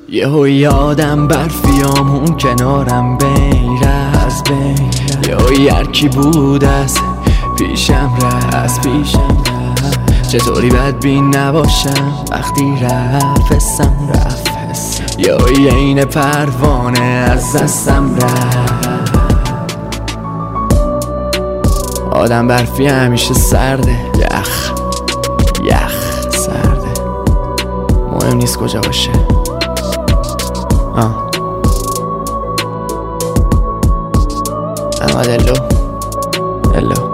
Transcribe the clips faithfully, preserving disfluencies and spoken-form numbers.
یهو یادم برفیامون کنارم بین رفت یهو یرکی بود از پیشم رفت پیشم رفت چطوری بدبین نباشم وقتی رفت حسم رفت یهو این پروانه از دستم رفت. آدم برفی همیشه سرده، یخ یخ سرده، مهم نیست کجا باشه. آه اما دلو دلو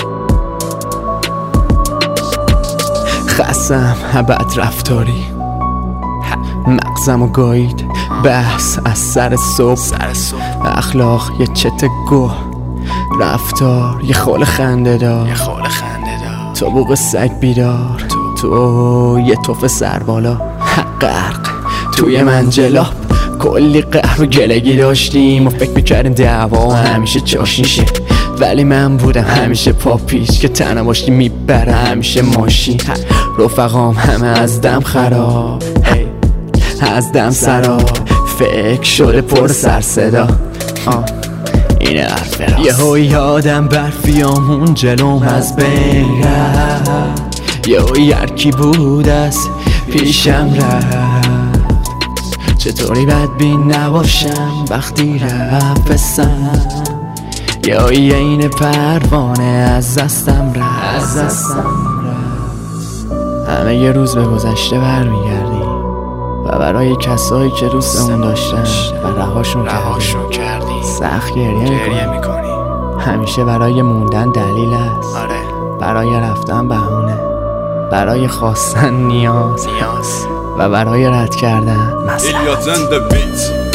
خستم بد رفتاری، مغزمو گاید بحث از سر صبح، اخلاق یه چت گوه، رفتار یه خول خنده دار، تو بوق سگ بیدار، تو یه توف سربالا، غرق توی منجلاب، کلی قهر و گلگی داشتیم و فکر میکردیم دعوا همیشه جاش میشه، ولی من بودم همیشه پاپیش که تنها باشی میبره همیشه ماشین. رفقام همه از دم خراب، از دم سراب، فکر شده پر سر صدا. آه اینه حرف راست. یهو یادم برفیامون جلوم از بین رفت، یهو یرکی بود از پیشم رفت، چطوری بدبین نباشم وقتی رفت حسم، یهو این پروانه از دستم رفت. همه یه روز به گذشته برمیگردی و برای کسایی که دوستمون داشتن و رهاشون کردی سخت گریه میکنی. همیشه برای موندن دلیل است، آره. برای رفتن بهونه، برای خواستن نیاز, نیاز. و برای رد کردن مصلحت.